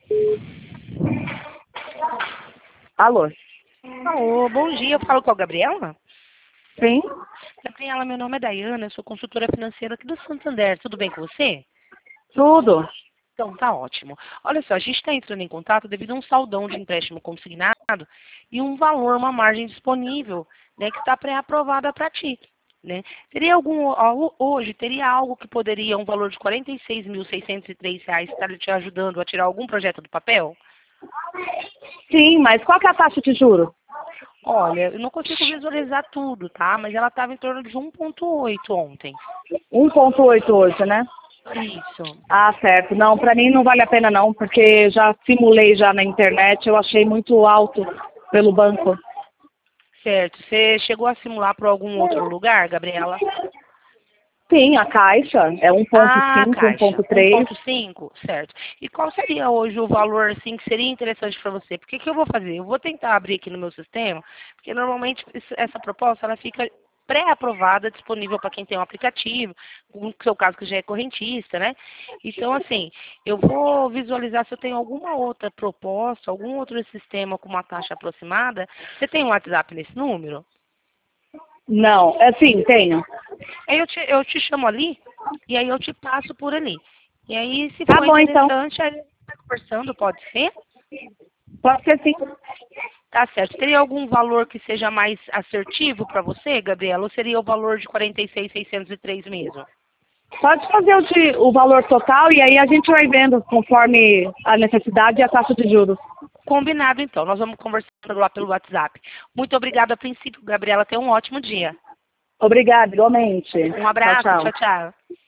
Alô? Alô, bom dia. Eu falo com a Gabriela? Sim? Gabriela, meu nome é Dayana, eu sou consultora financeira aqui do Santander. Tudo bem com você? Tudo? Então, tá ótimo. Olha só, a gente está entrando em contato devido a um saldão de empréstimo consignado e um valor, uma margem disponível, né, que está pré-aprovada para ti. Né? Teria hoje, teria algo que poderia, um valor de R$ 46.603, estar te ajudando a tirar algum projeto do papel? Sim, mas qual que é a taxa de juros? Olha, eu não consigo visualizar tudo, tá? Mas ela estava em torno de 1,8 ontem. 1,8 hoje, né? Isso. Ah, certo. Não, pra mim não vale a pena não, porque já simulei já na internet, eu achei muito alto pelo banco. Certo. Você chegou a simular para algum outro lugar, Gabriela? Sim, a Caixa é Ah, 1,5, Caixa. 1,3. 1,5, certo. E qual seria hoje o valor assim que seria interessante para você? Porque que eu vou fazer? Eu vou tentar abrir aqui no meu sistema, porque normalmente essa proposta ela fica pré-aprovada, disponível para quem tem um aplicativo, no seu caso que já é correntista, né? Então, assim, eu vou visualizar se eu tenho alguma outra proposta, algum outro sistema com uma taxa aproximada. Você tem um WhatsApp nesse número? Não, é sim, tenho. Aí eu te chamo ali e aí eu te passo por ali. E aí, se Tá for bom então. interessante, a gente vai conversando, pode ser? Pode ser sim. Tá certo. Teria algum valor que seja mais assertivo para você, Gabriela? Ou seria o valor de 46.603 mesmo? Pode fazer o valor total e aí a gente vai vendo conforme a necessidade e a taxa de juros. Combinado, então. Nós vamos conversando lá pelo WhatsApp. Muito obrigada a princípio, Gabriela. Tenha um ótimo dia. Obrigada, igualmente. Um Tchau, abraço. tchau. Tchau, tchau.